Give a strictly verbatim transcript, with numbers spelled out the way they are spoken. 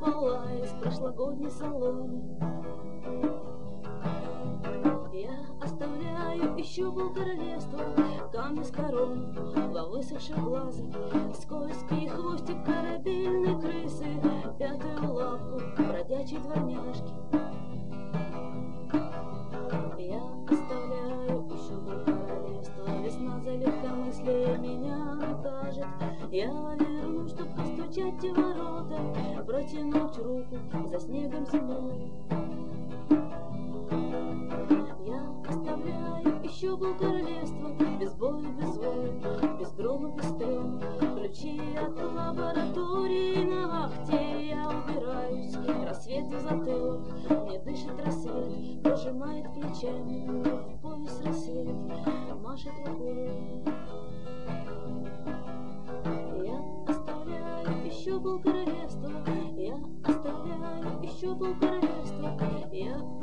пылает прошлогодний салон. Я оставляю еще полкоролевства, камни с корон во высохших глазах, скользкий хвостик корабельной крысы, пятую лапку бродячей дворняжки. Я оставляю еще полкоролевства, весна за легкомыслие меня накажет. Я верну, чтоб постучать в ворота, протянуть руку за снегом зимой. Еще полкоролевства, без боя, без воя, без грома, без стрёма. Ключи от лаборатории на вахте. Я убираюсь, рассвет в затылок, не дышит рассвет, пожимает плечами, в пояс рассвет, машет рукой. Я оставляю еще полкоролевства, я оставляю еще полкоролевства, я